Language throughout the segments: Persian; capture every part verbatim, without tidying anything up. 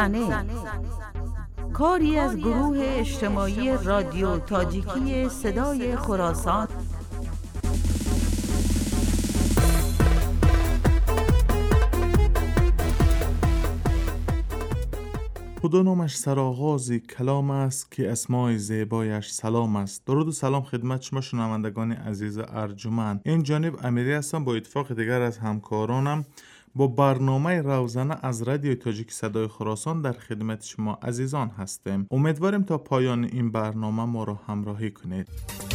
زنه، کاری از گروه اجتماعی رادیو تاجیکی صدای خراسان. خدا نامش سرآغازی کلام است که اسمای زیبایش سلام است. درود و سلام خدمت شما شنوندگان عزیز ارجمند. این جانب امیری هستم. با اتفاق دیگر از همکارانم با برنامه روزانه از رادیو تاجیک صدای خراسان در خدمت شما عزیزان هستیم. امیدواریم تا پایان این برنامه ما را همراهی کنید.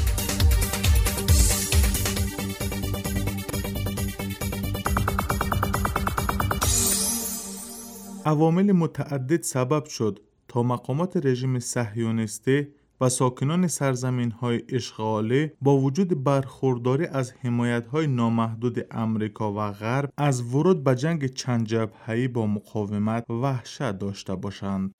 عوامل متعدد سبب شد تا مقامات رژیم صهیونیستی و ساکنان سرزمین‌های اشغالی با وجود برخورداری از حمایت‌های نامحدود امریکا و غرب از ورود به جنگ چند جبهه‌ای با مقاومت وحشت داشته باشند.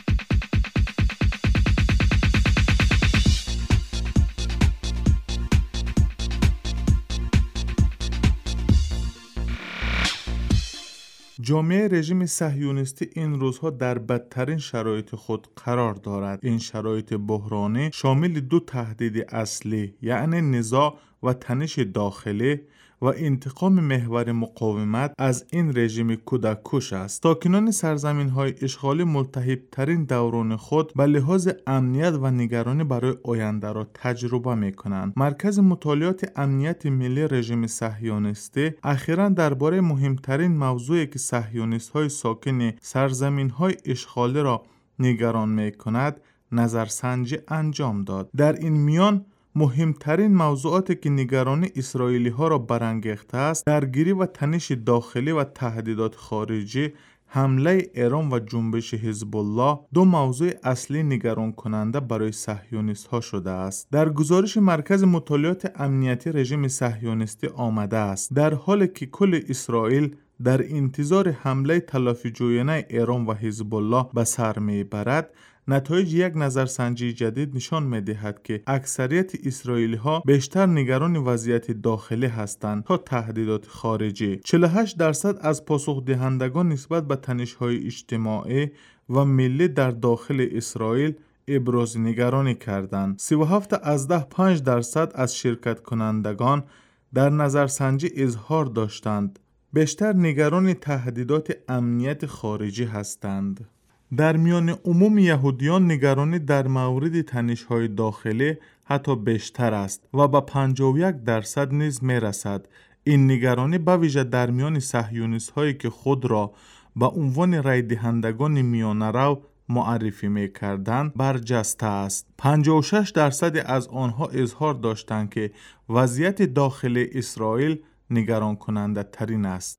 جامعه رژیم صهیونیستی این روزها در بدترین شرایط خود قرار دارد. این شرایط بحرانی شامل دو تهدید اصلی، یعنی نزاع و تنش داخلی و انتقام محور مقاومت از این رژیم کودککش است. ساکنان سرزمین‌های اشغالی ملتهب‌ترین دوران خود به لحاظ امنیت و نگرانی برای آینده را تجربه می‌کنند. مرکز مطالعات امنیت ملی رژیم صهیونیستی اخیراً درباره مهمترین موضوعی که صهیونیست‌های ساکن سرزمین‌های اشغالی را نگران می‌کند نظرسنجی انجام داد. در این میان مهمترین موضوعاتی که نگرانی اسرائیلی ها را برانگیخته است درگیری و تنش داخلی و تهدیدات خارجی، حمله ایران و جنبش حزب الله دو موضوع اصلی نگران کننده برای صهیونیست ها شده است. در گزارش مرکز مطالعات امنیتی رژیم صهیونیستی آمده است در حالی که کل اسرائیل در انتظار حمله تلافی جویانه ایران و حزب الله به سر میبرد، نتایج یک نظرسنجی جدید نشان می‌دهد که اکثریت اسرائیلی ها بیشتر نگران وضعیت داخلی هستند تا تهدیدات خارجی. چهل و هشت درصد از پاسخ دهندگان نسبت به تنش‌های اجتماعی و ملی در داخل اسرائیل ابراز نگرانی کردند. سی و هفت از ده پنج درصد از شرکت کنندگان در نظرسنجی اظهار داشتند بیشتر نگران تهدیدات امنیت خارجی هستند. در میان عموم یهودیان نگرانی در مورد تنش‌های داخلی حتی بیشتر است و به پنجاه و یک درصد نیز می‌رسد. این نگرانی به ویژه در میان صهیونیست‌هایی که خود را به عنوان رای دهندگان میانه‌رو معرفی می‌کردند برجسته است. پنجاه و شش درصد از آنها اظهار داشتند که وضعیت داخل اسرائیل نگران کننده ترین است.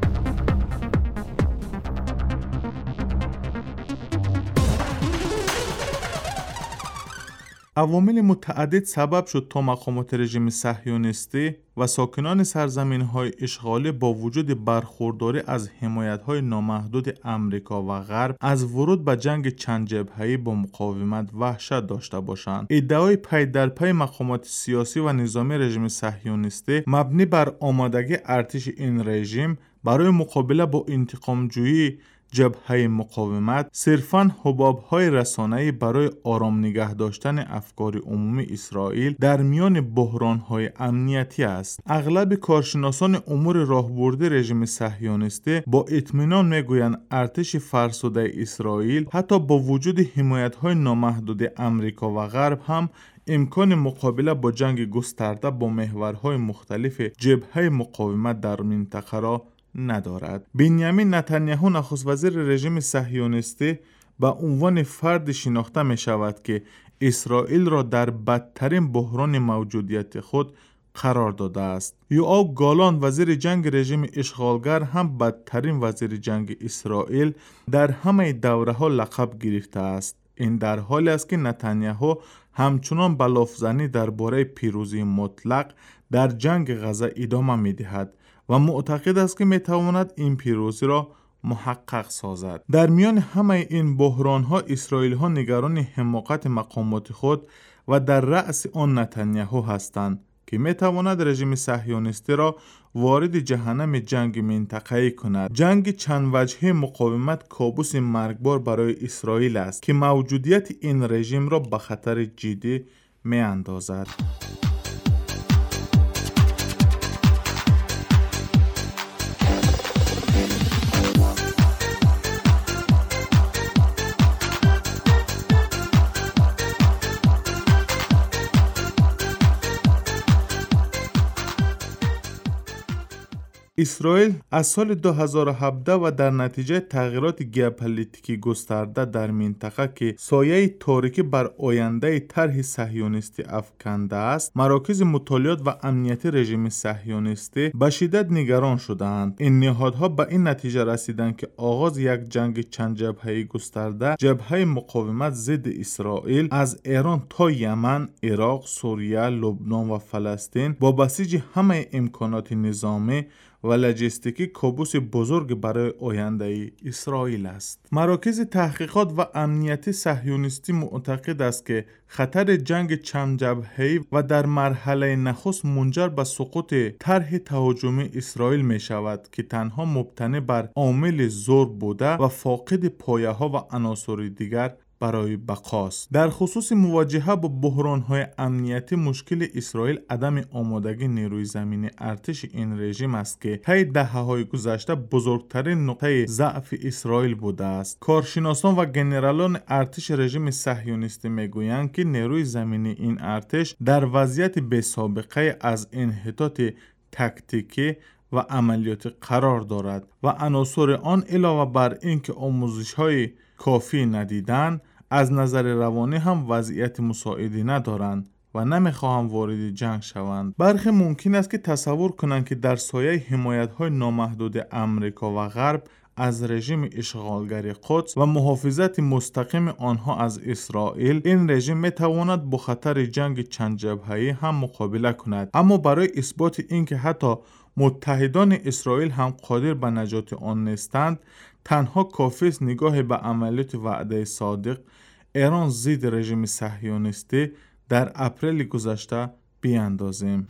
عوامل متعدد سبب شد تا مقامات رژیم صهیونیستی و ساکنان سرزمین‌های اشغالی با وجود برخورداری از حمایت‌های نامحدود امریکا و غرب از ورود به جنگ چند جبهه‌ای با مقاومت وحشت داشته باشند. ادعای پی در پی مقامات سیاسی و نظامی رژیم صهیونیستی مبنی بر آمادگی ارتش این رژیم برای مقابله با انتقام‌جویی جبهه مقاومت صرفاً حباب‌های رسانه‌ای برای آرام نگه داشتن افکار عمومی اسرائیل در میان بحران‌های امنیتی است. اغلب کارشناسان امور راهبردی رژیم صهیونیستی با اطمینان میگویند ارتش فرسوده اسرائیل حتی با وجود حمایت‌های نامحدود امریکا و غرب هم امکان مقابله با جنگ گسترده با محورهای مختلف جبهه مقاومت در منطقه را ندارد. بنیامین نتانیاهو نخست وزیر رژیم صهیونیستی به عنوان فرد شناخته می شود که اسرائیل را در بدترین بحران موجودیت خود قرار داده است. یوآو گالانت وزیر جنگ رژیم اشغالگر هم بدترین وزیر جنگ اسرائیل در همه دوره ها لقب گرفته است. این در حالی است که نتانیاهو همچنان به لافزنی درباره پیروزی مطلق در جنگ غزه ادامه می دهد و معتقد است که می تواند این پیروزی را محقق سازد. در میان همه این بحران ها اسرائیل ها نگران حماقت مقامات خود و در رأس آن نتانیاهو هستند. که میتواند رژیم صهیونیستی را وارد جهنم جنگ منطقه‌ای کند. جنگ چند وجهه مقاومت کابوس مرگبار برای اسرائیل است که موجودیت این رژیم را به خطر جدی می‌اندازد. اسرائیل از سال دو هزار و هفده و در نتیجه تغییرات ژئوپلیتیکی گسترده در منطقه که سایه تاریکی بر آینده طرح صهیونیستی افکنده است، مراکز مطالعات و امنیتی رژیم صهیونیستی به شدت نگران شدند. این نهادها به این نتیجه رسیدند که آغاز یک جنگ چند جبهه‌ای گسترده، جبهه مقاومت ضد اسرائیل از ایران تا یمن، عراق، سوریه، لبنان و فلسطین با بسیج همه امکانات نظامی و لوجستیکی کابوس بزرگ برای آینده اسرائیل است. مراکز تحقیقات و امنیتی صهیونیستی معتقد است که خطر جنگ چند جبهه‌ای و در مرحله نخست منجر به سقوط طرح تهاجمی اسرائیل می شود که تنها مبتنی بر عامل زور بوده و فاقد پایه‌ها و عناصر دیگر برای بقاست. در خصوص مواجهه با بحران‌های امنیتی، مشکل اسرائیل عدم آمادگی نیروی زمینی ارتش این رژیم است که طی دهه‌های گذشته بزرگترین نقطه ضعف اسرائیل بوده است. کارشناسان و ژنرالان ارتش رژیم صهیونیستی میگویند که نیروی زمینی این ارتش در وضعیت بی‌سابقه از انحطاط تاکتیکی و عملیاتی قرار دارد و عناصر آن علاوه بر اینکه آموزش‌های کافی ندیدن، از نظر روانی هم وضعیت مساعدی ندارند و نمیخواهم وارد جنگ شوند. برخی ممکن است که تصور کنند که در سایه حمایت‌های نامحدود امریکا و غرب از رژیم اشغالگر قدس و محافظت مستقیم آنها از اسرائیل، این رژیم میتواند با خطر جنگ چند جبهه‌ای هم مقابله کند. اما برای اثبات اینکه حتی متحدان اسرائیل هم قادر به نجات آن نیستند، تنها کافی است نگاه به عملیات وعده صادق ایران ضد رژیم صهیونیستی در اپریل گذشته بیاندازیم.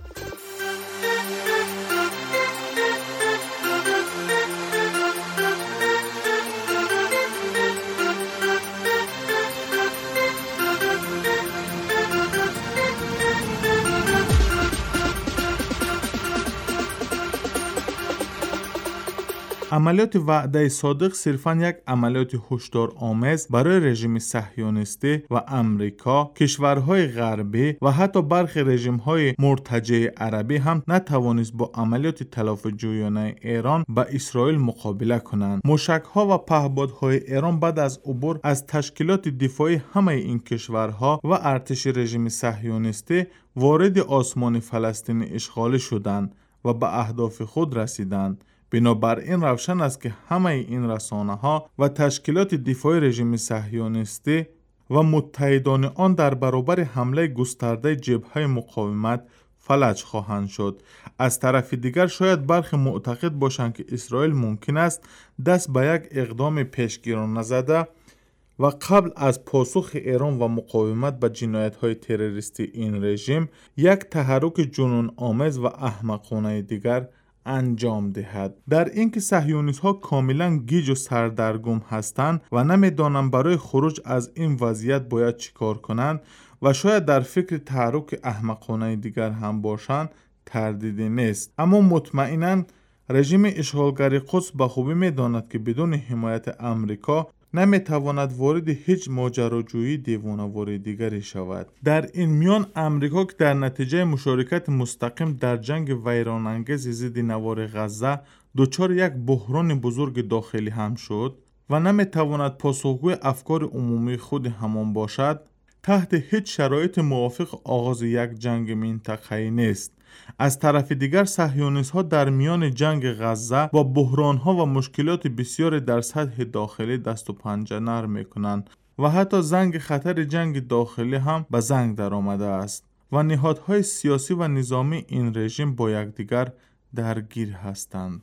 عملیات وعده صادق صرفاً یک عملیات هشدارآمیز برای رژیم صهیونیستی و امریکا، کشورهای غربی و حتی برخی رژیم‌های مرتجع عربی هم نتوانست با عملیات تلافی‌جویانه ایران با اسرائیل مقابله کنند. موشک‌ها و پهپادهای ایران بعد از عبور از تشکیلات دفاعی همه این کشورها و ارتش رژیم صهیونیستی وارد آسمان فلسطین اشغالی شدند و به اهداف خود رسیدند. بنابراین روشن است که همه این رسانه ها و تشکیلات دفاعی رژیم صهیونیستی و متحدان آن در برابر حمله گسترده جبهه مقاومت فلج خواهند شد. از طرف دیگر شاید برخی معتقد باشند که اسرائیل ممکن است دست به یک اقدام پیشگیرانه نزده و قبل از پاسخ ایران و مقاومت به جنایت‌های تروریستی این رژیم، یک تحرک جنون آمیز و احمقانه دیگر انجام دهد. در اینکه صهیونیست‌ها کاملا گیج و سردرگم هستند و نمی‌دانند برای خروج از این وضعیت باید چیکار کنند و شاید در فکر تحرک احمقانه دیگر هم باشند، تردیدی نیست. اما مطمئناً رژیم اشغالگر قدس به خوبی می‌داند که بدون حمایت امریکا نمیتواند وارد هیچ ماجراجویی دیوانه‌وار دیگری شود. در این میان امریکا که در نتیجه مشارکت مستقیم در جنگ ویران‌انگیز ضد نوار غزه دچار یک بحران بزرگ داخلی هم شد و نمیتواند پاسخگوی افکار عمومی خود همان باشد، تحت هیچ شرایط موافق آغاز یک جنگ منطقه‌ای نیست. از طرف دیگر صهیونیست‌ها در میان جنگ غزه با بحران‌ها و مشکلات بسیار در سطح داخلی دست و پنجه نرم می‌کنند و حتی زنگ خطر جنگ داخلی هم به زنگ در آمده است و نهادهای سیاسی و نظامی این رژیم با یکدیگر درگیر هستند.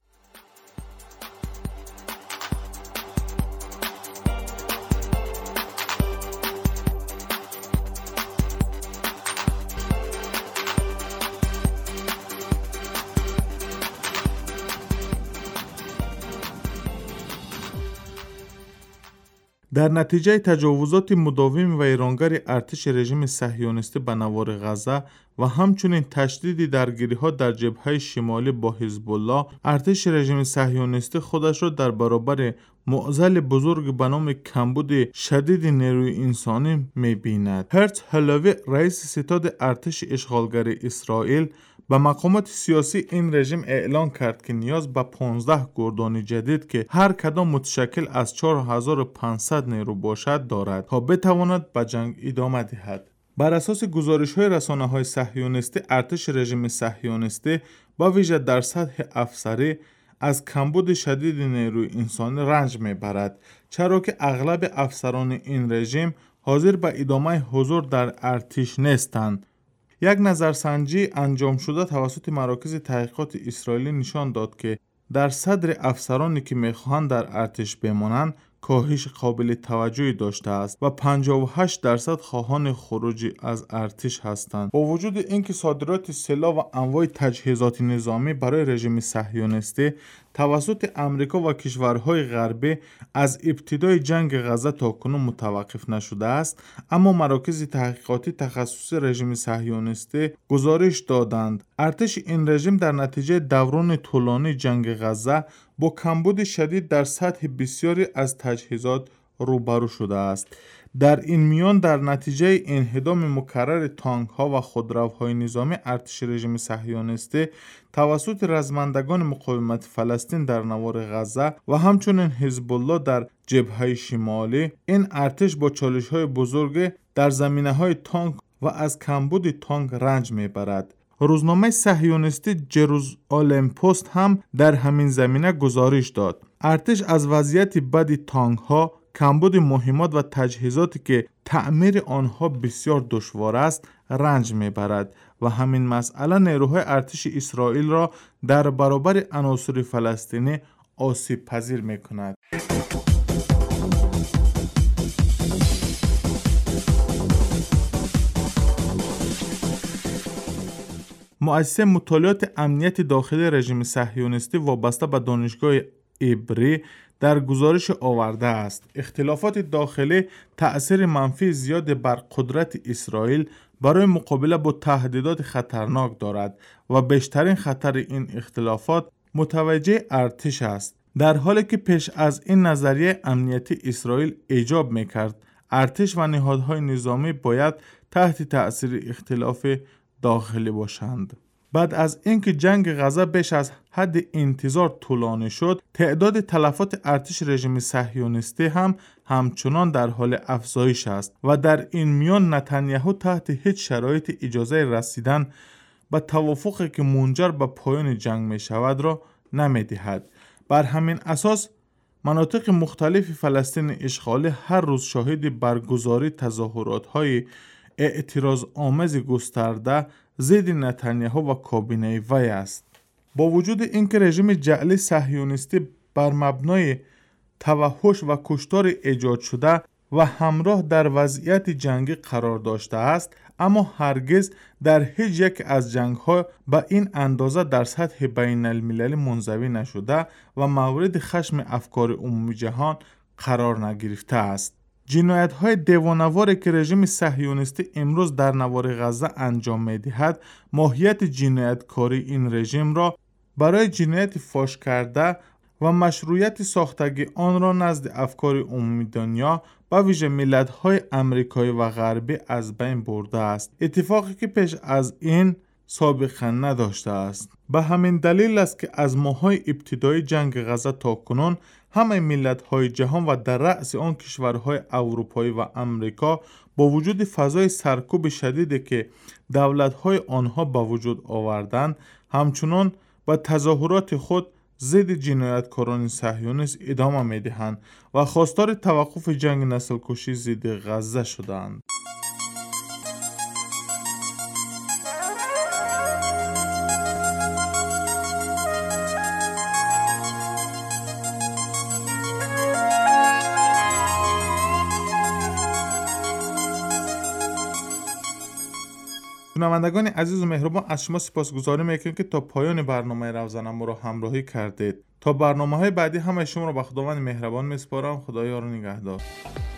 در نتیجه تجاوزات مداوم و ایرانگر ارتش رژیم صهیونیستی به نوار غزه و همچنین تشدید درگیری‌ها در جبهه شمالی با حزب الله، ارتش رژیم صهیونیستی خودش را در برابر معضل بزرگ به نام کمبود شدید نیروی انسانی می‌بیند. هرتز هلوی، رئیس ستاد ارتش اشغالگر اسرائیل، به مقامات سیاسی این رژیم اعلان کرد که نیاز به پانزده گردان جدید که هر کدام متشکل از چهار هزار و پانصد نیرو باشد دارد تا بتواند به جنگ ادامه دهد. بر اساس گزارش‌های رسانه‌های صهیونیستی، ارتش رژیم صهیونیستی با ویژه در سطح افسری از کمبود شدید نیروی انسانی رنج میبرد، چرا که اغلب افسران این رژیم حاضر به ادامه حضور در ارتش نیستند. یک نظرسنجی انجام شده توسط مراکز تحقیقات اسرائیلی نشان داد که در صدر افسرانی که میخواهند در ارتش بمانند کاهش قابل توجهی داشته است و پنجاه و هشت درصد خواهان خروج از ارتش هستند. با وجود اینکه صادرات سلاح و انواع تجهیزات نظامی برای رژیم صهیونیستی توسط امریکا و کشورهای غربی از ابتدای جنگ غزه تا کنون متوقف نشده است، اما مراکز تحقیقاتی تخصصی رژیم صهیونیستی گزارش دادند ارتش این رژیم در نتیجه دوران طولانی جنگ غزه با کمبود شدید در سطح بسیاری از تجهیزات روبرو شده است. در این میان در نتیجه انهدام مکرر تانک ها و خودروهای نظامی ارتش رژیم صهیونیستی توسط رزمندگان مقاومت فلسطین در نوار غزه و همچنین حزب الله در جبهه شمالی، این ارتش با چالش های بزرگ در زمینه های تانک و از کمبود تانک رنج میبرد. روزنامه صهیونیستی جروزالم پست هم در همین زمینه گزارش داد ارتش از وضعیت بد تانک ها، کمبود مهمات و تجهیزاتی که تعمیر آنها بسیار دشوار است رنج میبرد و همین مسئله نیروهای ارتش اسرائیل را در برابر عناصر فلسطینی آسیب پذیر میکند. مؤسسه مطالعات امنیت داخلی رژیم صهیونیستی وابسته به دانشگاه عبری در گزارش آورده است اختلافات داخلی تأثیر منفی زیاد بر قدرت اسرائیل برای مقابله با تهدیدات خطرناک دارد و بیشترین خطر این اختلافات متوجه ارتش است، در حالی که پیش از این نظریه امنیتی اسرائیل ایجاب میکرد ارتش و نهادهای نظامی باید تحت تأثیر اختلاف داخلی باشند. بعد از اینکه جنگ غزه بیش از حد انتظار طولانی شد، تعداد تلفات ارتش رژیم صهیونیستی هم همچنان در حال افزایش است و در این میان نتانیاهو تحت هیچ شرایط اجازه رسیدن به توافقی که منجر به پایان جنگ می شود را نمی دهد. بر همین اساس مناطق مختلف فلسطین اشغالی هر روز شاهد برگزاری تظاهرات های اعتراض آمیز گسترده ضد نتانیاهو و کابینه وی است. با وجود اینکه رژیم جعلی صهیونیستی بر مبنای توحش و کشتار ایجاد شده و همراه در وضعیت جنگی قرار داشته است، اما هرگز در هیچ یک از جنگ‌ها به این اندازه در سطح بین المللی منزوی نشده و مورد خشم افکار عمومی جهان قرار نگرفته است. جنایت‌های دیوانه‌واری که رژیم صهیونیستی امروز در نوار غزه انجام می‌دهد، ماهیت جنایتکاری این رژیم را برای جنایت فاش کرده و مشروعیت ساختگی آن را نزد افکار عمومی دنیا و ویژه ملت‌های آمریکایی و غربی از بین برده است، اتفاقی که پیش از این سابقه نداشته است. به همین دلیل است که از ماه‌های ابتدایی جنگ غزه تا کنون همه ملت‌های جهان و در رأس آن کشورهای اروپایی و آمریکا با وجود فضای سرکوب شدیدی که دولت‌های آنها به وجود آوردند، همچنان با تظاهرات خود ضد جنایتکاران صهیونیست ادامه می‌دهند و خواستار توقف جنگ نسل‌کشی ضد غزه شدند. شنوندگان عزیز و مهربان، از شما سپاسگزاری میکنم که تا پایان برنامه روزنامه ما را همراهی کردید. تا برنامه‌های بعدی همه شما را به خداوند مهربان میسپارم. خدایا رو نگهدار.